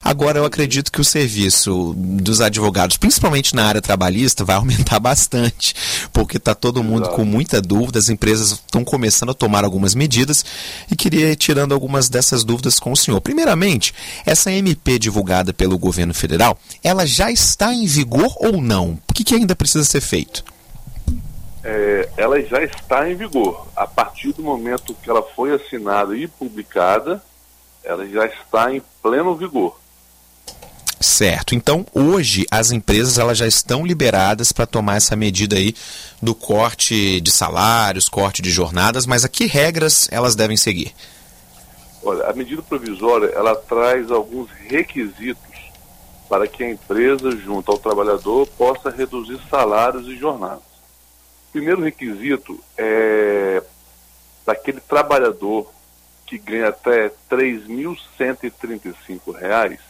Agora, eu acredito que o serviço dos advogados, principalmente na área trabalhista, vai aumentar bastante, porque está todo mundo com muita dúvida, as empresas estão começando a tomar algumas medidas e queria ir tirando algumas dessas dúvidas com o senhor. Primeiramente, essa MP divulgada pelo governo federal, ela já está em vigor ou não? O que ainda precisa ser feito? Ela já está em vigor. A partir do momento que ela foi assinada e publicada, ela já está em pleno vigor. Certo. Então, hoje, as empresas elas já estão liberadas para tomar essa medida aí do corte de salários, corte de jornadas, mas a que regras elas devem seguir? Olha, a medida provisória, ela traz alguns requisitos para que a empresa, junto ao trabalhador, possa reduzir salários e jornadas. O primeiro requisito é daquele trabalhador que ganha até R$ 3.135,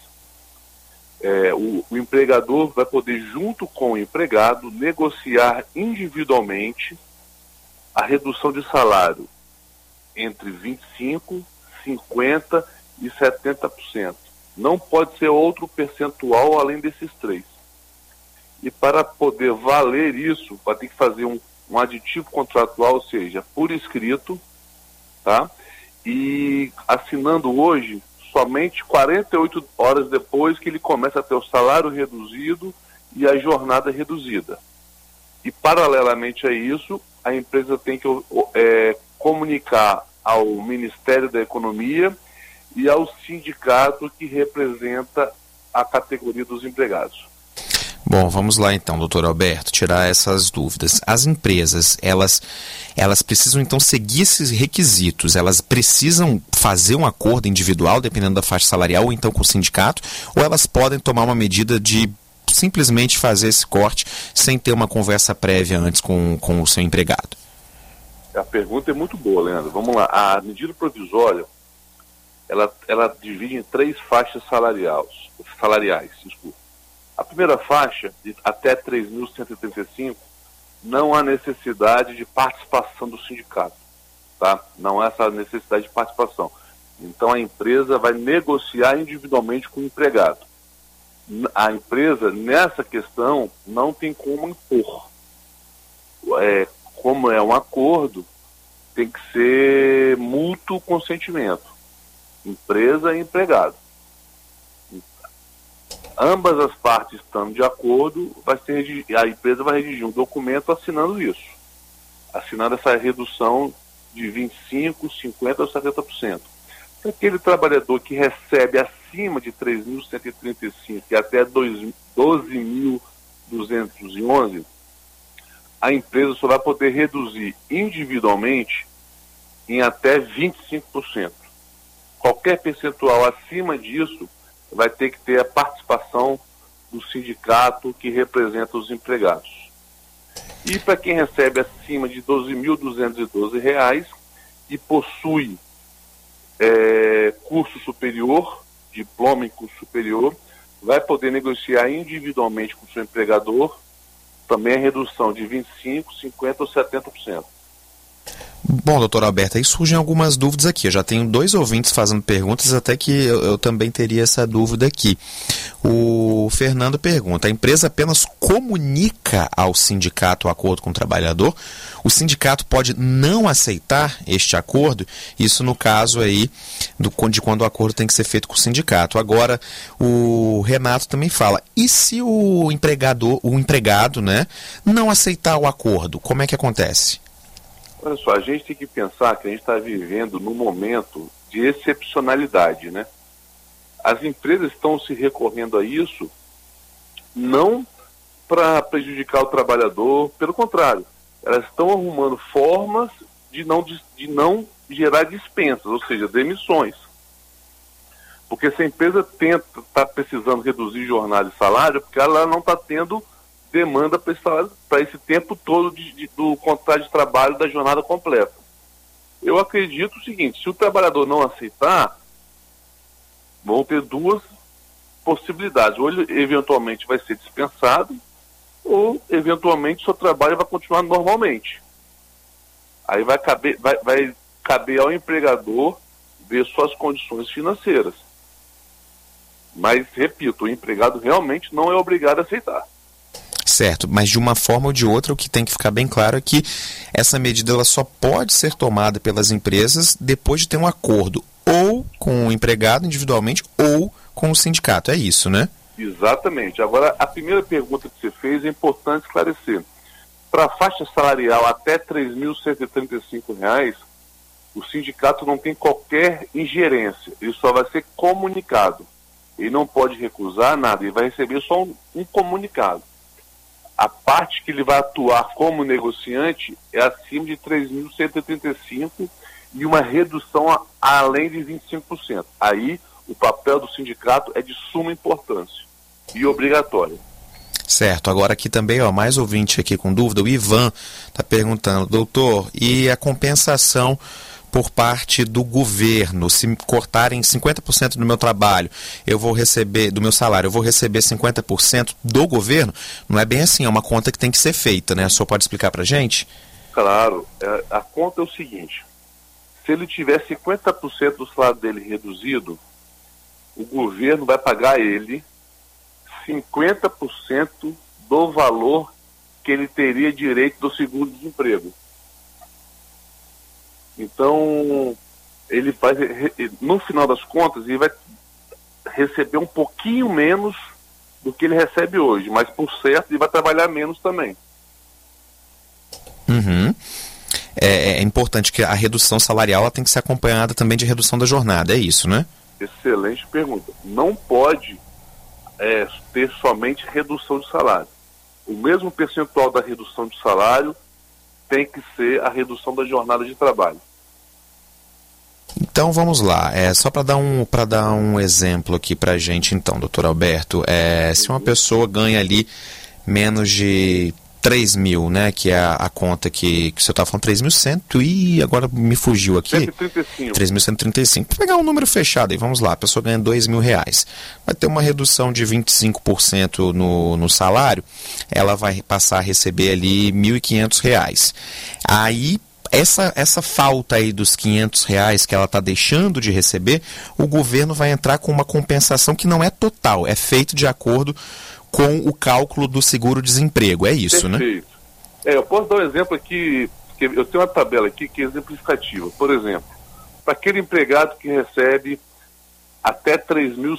o empregador vai poder, junto com o empregado, negociar individualmente a redução de salário entre 25%, 50% e 70%. Não pode ser outro percentual além desses três. E para poder valer isso, vai ter que fazer um aditivo contratual, ou seja, por escrito, tá? E assinando hoje, somente 48 horas depois que ele começa a ter o salário reduzido e a jornada reduzida. E paralelamente a isso, a empresa tem que comunicar ao Ministério da Economia e ao sindicato que representa a categoria dos empregados. Bom, vamos lá então, doutor Alberto, tirar essas dúvidas. As empresas, elas precisam então seguir esses requisitos, elas precisam fazer um acordo individual, dependendo da faixa salarial, ou então com o sindicato, ou elas podem tomar uma medida de simplesmente fazer esse corte sem ter uma conversa prévia antes com o seu empregado? A pergunta é muito boa, Leandro. Vamos lá. A medida provisória, ela divide em 3 faixas salariais. Desculpa. A primeira faixa, de até 3.135, não há necessidade de participação do sindicato, tá? Não há essa necessidade de participação. Então a empresa vai negociar individualmente com o empregado. A empresa, nessa questão, não tem como impor. Como é um acordo, tem que ser mútuo consentimento. Empresa e empregado. Ambas as partes estando de acordo, a empresa vai redigir um documento assinando isso. Assinando essa redução de 25%, 50% ou 70%. Para aquele trabalhador que recebe acima de 3.135 e até 12.211, a empresa só vai poder reduzir individualmente em até 25%. Qualquer percentual acima disso vai ter que ter a participação do sindicato que representa os empregados. E para quem recebe acima de R$ 12.212 e possui curso superior, diploma em curso superior, vai poder negociar individualmente com o seu empregador também a redução de 25%, 50% ou 70%. Bom, doutor Alberto, aí surgem algumas dúvidas aqui. Eu já tenho 2 ouvintes fazendo perguntas, até que eu também teria essa dúvida aqui. O Fernando pergunta, a empresa apenas comunica ao sindicato o acordo com o trabalhador? O sindicato pode não aceitar este acordo? Isso no caso aí de quando o acordo tem que ser feito com o sindicato. Agora, o Renato também fala, e se o empregado, né, não aceitar o acordo, como é que acontece? Olha só, a gente tem que pensar que a gente está vivendo num momento de excepcionalidade, né? As empresas estão se recorrendo a isso não para prejudicar o trabalhador, pelo contrário, elas estão arrumando formas de não gerar dispensas, ou seja, demissões. Porque se a empresa está precisando reduzir jornada e salário, porque ela não está tendo demanda para esse tempo todo do contrato de trabalho da jornada completa. Eu acredito o seguinte, se o trabalhador não aceitar, vão ter 2 possibilidades. Ou ele eventualmente vai ser dispensado, ou eventualmente seu trabalho vai continuar normalmente. Aí vai caber ao empregador ver suas condições financeiras. Mas, repito, o empregado realmente não é obrigado a aceitar. Certo, mas de uma forma ou de outra, o que tem que ficar bem claro é que essa medida ela só pode ser tomada pelas empresas depois de ter um acordo ou com o empregado individualmente ou com o sindicato. É isso, né? Exatamente. Agora, a primeira pergunta que você fez é importante esclarecer. Para a faixa salarial até R$ 3.135, o sindicato não tem qualquer ingerência, ele só vai ser comunicado. Ele não pode recusar nada, ele vai receber só um comunicado. A parte que ele vai atuar como negociante é acima de 3.135 e uma redução além de 25%. Aí, o papel do sindicato é de suma importância e obrigatório. Certo, agora aqui também, mais ouvinte aqui com dúvida, o Ivan está perguntando, doutor, e a compensação por parte do governo, se cortarem 50% do meu trabalho, eu vou receber, do meu salário, eu vou receber 50% do governo? Não é bem assim, é uma conta que tem que ser feita, né? O senhor pode explicar pra gente? Claro, a conta é o seguinte, se ele tiver 50% do salário dele reduzido, o governo vai pagar a ele 50% do valor que ele teria direito do seguro-desemprego. Então, ele vai, no final das contas, ele vai receber um pouquinho menos do que ele recebe hoje, mas por certo ele vai trabalhar menos também. Uhum. É importante que a redução salarial ela tem que ser acompanhada também de redução da jornada, é isso, né? Excelente pergunta. Não pode ter somente redução de salário. O mesmo percentual da redução de salário tem que ser a redução da jornada de trabalho. Então vamos lá, só para dar um exemplo aqui para a gente então, doutor Alberto, se uma pessoa ganha ali menos de 3 mil, né, que é a conta que o senhor estava falando, 3.100 e agora me fugiu aqui. 135. 3.135. Vou pegar um número fechado aí, vamos lá, a pessoa ganha R$2.000. Vai ter uma redução de 25% no salário, ela vai passar a receber ali R$1.500. Aí, essa falta aí dos R$500 que ela está deixando de receber, o governo vai entrar com uma compensação que não é total, é feito de acordo com o cálculo do seguro-desemprego, é isso, perfeito, né? Eu posso dar um exemplo aqui, que eu tenho uma tabela aqui que é exemplificativa. Por exemplo, para aquele empregado que recebe até R$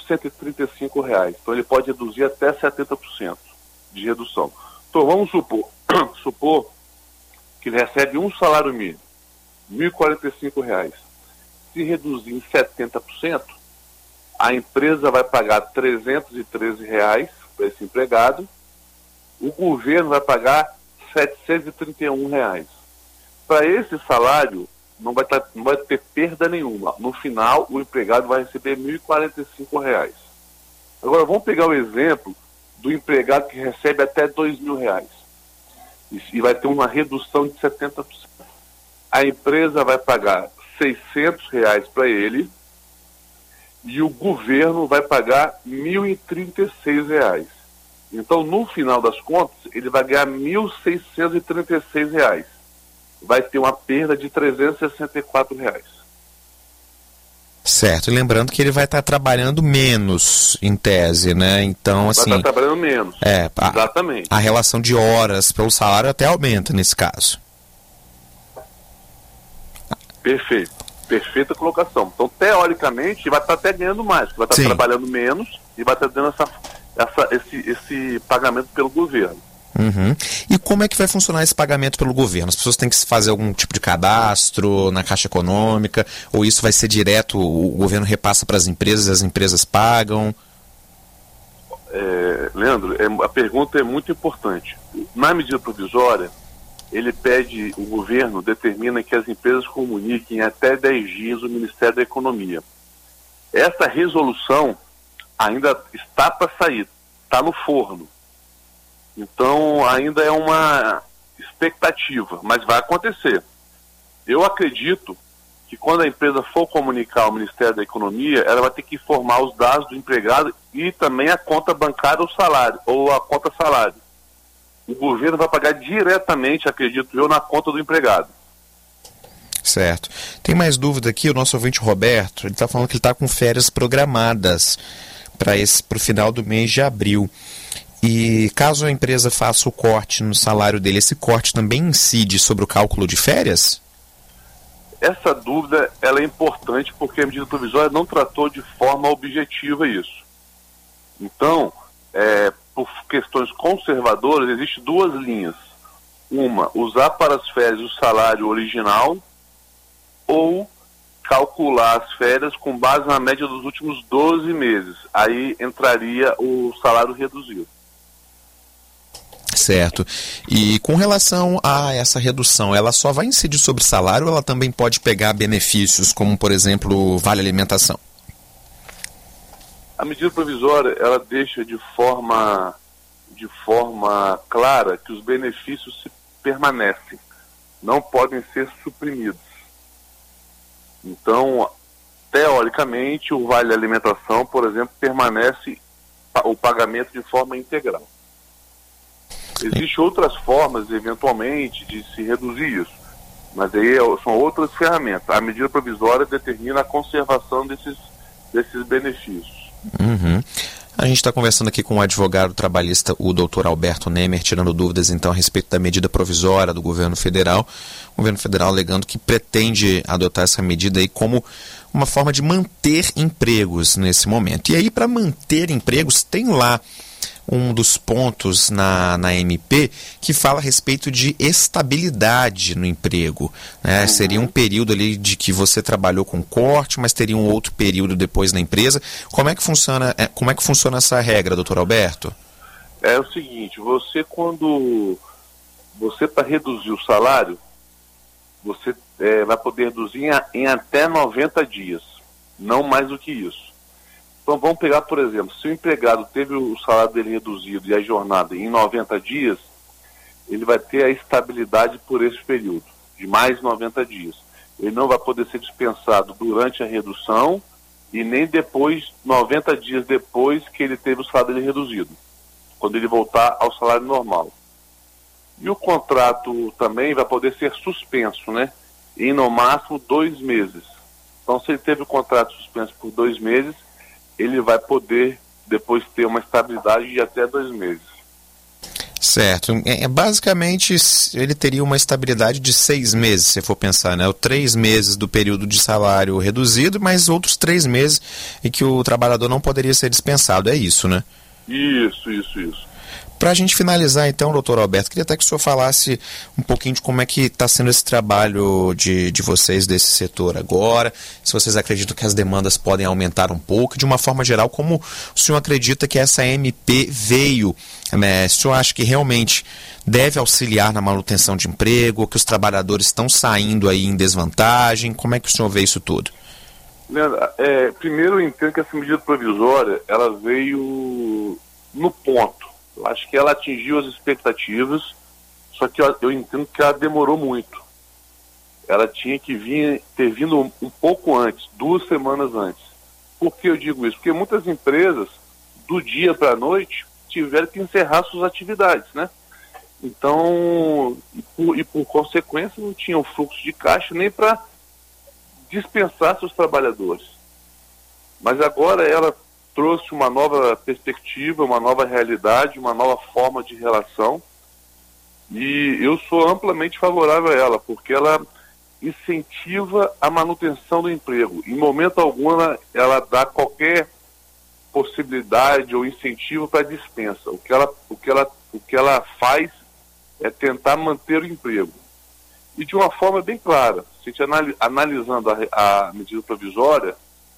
3.135, então ele pode reduzir até 70% de redução. Então vamos supor que ele recebe um salário mínimo, R$ 1.045. Se reduzir em 70%, a empresa vai pagar R$ 313 para esse empregado, o governo vai pagar R$ 731. Para esse salário, não vai ter perda nenhuma. No final, o empregado vai receber R$ 1.045. Agora, vamos pegar o exemplo do empregado que recebe até R$ 2.000 e vai ter uma redução de 70%. A empresa vai pagar R$ 600 para ele e o governo vai pagar R$ 1.036. Então, no final das contas, ele vai ganhar R$ 1.636. Vai ter uma perda de R$ 364. Certo, e lembrando que ele vai estar trabalhando menos, em tese, né? Então, assim... Vai estar trabalhando menos, exatamente. A relação de horas pelo salário até aumenta nesse caso. Perfeito. Perfeita colocação. Então, teoricamente, vai estar até ganhando mais, vai estar trabalhando menos e vai estar dando esse pagamento pelo governo. Uhum. E como é que vai funcionar esse pagamento pelo governo? As pessoas têm que fazer algum tipo de cadastro na Caixa Econômica, ou isso vai ser direto, o governo repassa para as empresas e as empresas pagam? Leandro, a pergunta é muito importante. Na medida provisória, o governo determina que as empresas comuniquem até 10 dias o Ministério da Economia. Essa resolução ainda está para sair, está no forno. Então, ainda é uma expectativa, mas vai acontecer. Eu acredito que quando a empresa for comunicar ao Ministério da Economia, ela vai ter que informar os dados do empregado e também a conta bancária ou salário, ou a conta salário. O governo vai pagar diretamente, acredito eu, na conta do empregado. Certo. Tem mais dúvida aqui, o nosso ouvinte Roberto, ele está falando que ele está com férias programadas para o final do mês de abril. E caso a empresa faça o corte no salário dele, esse corte também incide sobre o cálculo de férias? Essa dúvida ela é importante porque a medida provisória não tratou de forma objetiva isso. Então, por questões conservadoras, existem duas linhas. Uma, usar para as férias o salário original ou calcular as férias com base na média dos últimos 12 meses. Aí entraria o salário reduzido. Certo. E com relação a essa redução, ela só vai incidir sobre salário ou ela também pode pegar benefícios, como, por exemplo, vale alimentação? A medida provisória, ela deixa de forma clara que os benefícios permanecem, não podem ser suprimidos. Então, teoricamente, o vale alimentação, por exemplo, permanece o pagamento de forma integral. Existem outras formas, eventualmente, de se reduzir isso, mas aí são outras ferramentas. A medida provisória determina a conservação desses benefícios. Uhum. A gente está conversando aqui com o advogado trabalhista, o doutor Alberto Nemer, tirando dúvidas então a respeito da medida provisória do governo federal. O governo federal alegando que pretende adotar essa medida aí como uma forma de manter empregos nesse momento. E aí, para manter empregos, tem lá um dos pontos na MP que fala a respeito de estabilidade no emprego, né? Seria um período ali de que você trabalhou com corte, mas teria um outro período depois na empresa. Como é que funciona essa regra, doutor Alberto? É o seguinte, para reduzir o salário, você vai poder reduzir em até 90 dias, não mais do que isso. Então vamos pegar, por exemplo, se o empregado teve o salário dele reduzido e a jornada em 90 dias, ele vai ter a estabilidade por esse período, de mais 90 dias. Ele não vai poder ser dispensado durante a redução e nem depois, 90 dias depois que ele teve o salário dele reduzido, quando ele voltar ao salário normal. E o contrato também vai poder ser suspenso, né? Em no máximo 2 meses. Então, se ele teve o contrato suspenso por 2 meses, ele vai poder depois ter uma estabilidade de até 2 meses. Certo. Basicamente, ele teria uma estabilidade de 6 meses, se for pensar, né? 3 meses do período de salário reduzido, mas outros 3 meses em que o trabalhador não poderia ser dispensado. É isso, né? Isso. Para a gente finalizar, então, doutor Alberto, queria até que o senhor falasse um pouquinho de como é que está sendo esse trabalho de vocês desse setor agora, se vocês acreditam que as demandas podem aumentar um pouco, de uma forma geral, como o senhor acredita que essa MP veio, né? Se o senhor acha que realmente deve auxiliar na manutenção de emprego, ou que os trabalhadores estão saindo aí em desvantagem, como é que o senhor vê isso tudo? Leandro, primeiro eu entendo que essa medida provisória, ela veio no ponto. Eu acho que ela atingiu as expectativas, só que eu entendo que ela demorou muito. Ela tinha que ter vindo um pouco antes, 2 semanas antes. Por que eu digo isso? Porque muitas empresas, do dia para a noite, tiveram que encerrar suas atividades, né? Então, por consequência, não tinham fluxo de caixa nem para dispensar seus trabalhadores. Mas agora ela trouxe uma nova perspectiva, uma nova realidade, uma nova forma de relação, e eu sou amplamente favorável a ela, porque ela incentiva a manutenção do emprego. Em momento algum ela dá qualquer possibilidade ou incentivo para dispensa. O que ela faz é tentar manter o emprego. E de uma forma bem clara, se a gente analisando a medida provisória,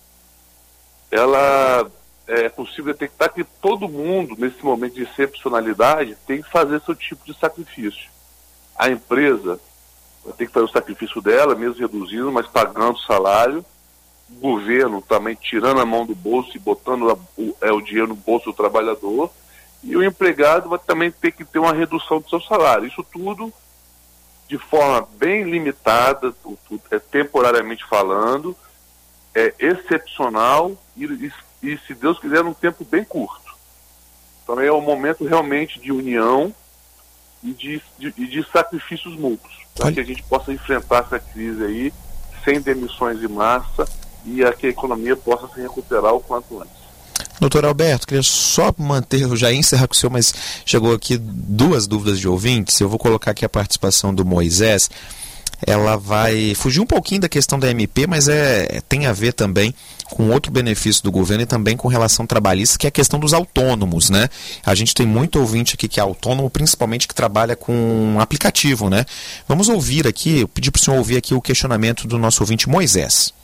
ela é possível detectar que todo mundo, nesse momento de excepcionalidade, tem que fazer seu tipo de sacrifício. A empresa vai ter que fazer o sacrifício dela, mesmo reduzindo, mas pagando o salário. O governo também tirando a mão do bolso e botando o dinheiro no bolso do trabalhador. E o empregado vai também ter que ter uma redução do seu salário. Isso tudo de forma bem limitada, temporariamente falando, é excepcional e, se Deus quiser, num tempo bem curto. Então é um momento realmente de união e de sacrifícios mútuos, para que a gente possa enfrentar essa crise aí sem demissões em massa e que a economia possa se recuperar o quanto antes. Doutor Alberto, queria só manter, eu já ia encerrar com o senhor, mas chegou aqui duas dúvidas de ouvintes. Eu vou colocar aqui a participação do Moisés. Ela vai fugir um pouquinho da questão da MP, mas tem a ver também com outro benefício do governo e também com relação trabalhista, que é a questão dos autônomos, né? A gente tem muito ouvinte aqui que é autônomo, principalmente que trabalha com aplicativo, né? Vamos ouvir aqui, eu pedi para o senhor ouvir aqui o questionamento do nosso ouvinte Moisés.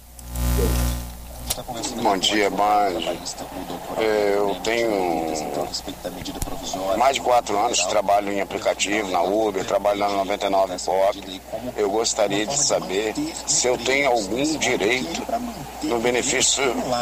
Bom dia, Band. Eu tenho mais de 4 anos que trabalho em aplicativo, na Uber, trabalho na 99 Pop. Eu gostaria de saber se eu tenho algum direito no benefício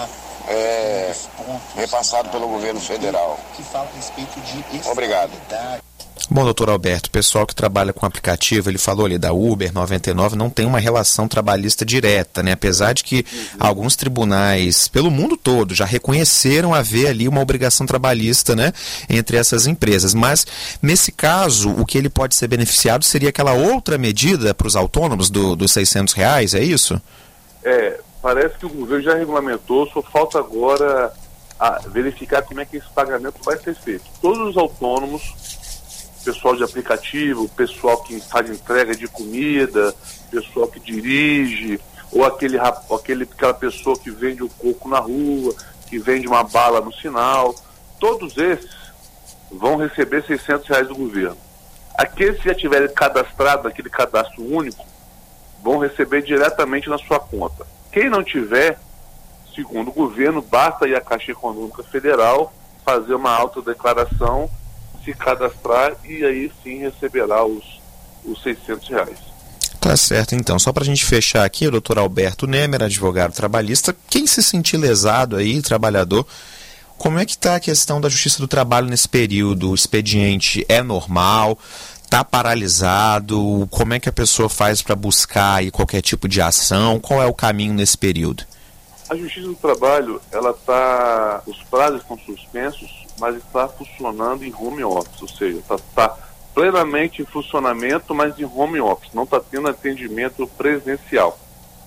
repassado pelo governo federal. Obrigado. Bom, doutor Alberto, o pessoal que trabalha com aplicativo, ele falou ali da Uber 99, não tem uma relação trabalhista direta, né? Apesar de que alguns tribunais pelo mundo todo já reconheceram haver ali uma obrigação trabalhista, né, entre essas empresas. Mas, nesse caso, o que ele pode ser beneficiado seria aquela outra medida para os autônomos dos R$600, é isso? Parece que o governo já regulamentou, só falta agora verificar como é que esse pagamento vai ser feito. Todos os autônomos, pessoal de aplicativo, pessoal que faz entrega de comida, pessoal que dirige, ou aquela pessoa que vende o coco na rua, que vende uma bala no sinal, todos esses vão receber R$600 do governo. Aqueles que já tiverem cadastrado naquele cadastro único, vão receber diretamente na sua conta. Quem não tiver, segundo o governo, basta ir à Caixa Econômica Federal, fazer uma autodeclaração, se cadastrar e aí sim receberá os R$600. Tá certo, então. Só para a gente fechar aqui, o doutor Alberto Nemer, advogado trabalhista, quem se sentir lesado aí, trabalhador, como é que está a questão da Justiça do Trabalho nesse período? O expediente é normal? Está paralisado? Como é que a pessoa faz para buscar aí qualquer tipo de ação? Qual é o caminho nesse período? A Justiça do Trabalho, os prazos estão suspensos, mas está funcionando em home office, ou seja, está plenamente em funcionamento, mas em home office, não está tendo atendimento presencial.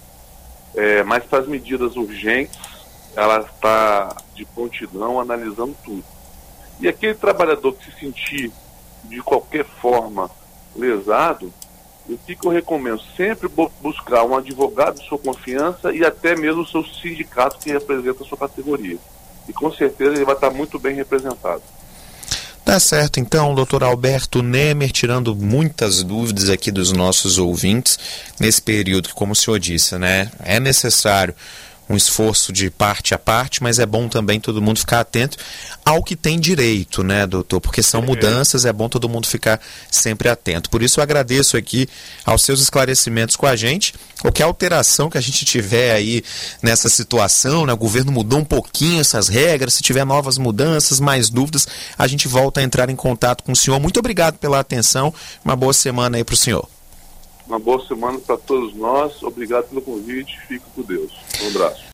Mas para as medidas urgentes, ela está de prontidão, analisando tudo. E aquele trabalhador que se sentir de qualquer forma lesado, o que eu recomendo? Sempre buscar um advogado de sua confiança e até mesmo o seu sindicato que representa a sua categoria. E com certeza ele vai estar muito bem representado. Tá certo, então, doutor Alberto Nemer, tirando muitas dúvidas aqui dos nossos ouvintes, nesse período que, como o senhor disse, né, é necessário um esforço de parte a parte, mas é bom também todo mundo ficar atento ao que tem direito, né, doutor? Porque são mudanças, é bom todo mundo ficar sempre atento. Por isso eu agradeço aqui aos seus esclarecimentos com a gente. Qualquer alteração que a gente tiver aí nessa situação, né, o governo mudou um pouquinho essas regras, se tiver novas mudanças, mais dúvidas, a gente volta a entrar em contato com o senhor. Muito obrigado pela atenção, uma boa semana aí para o senhor. Uma boa semana para todos nós, obrigado pelo convite, fique com Deus. Um abraço.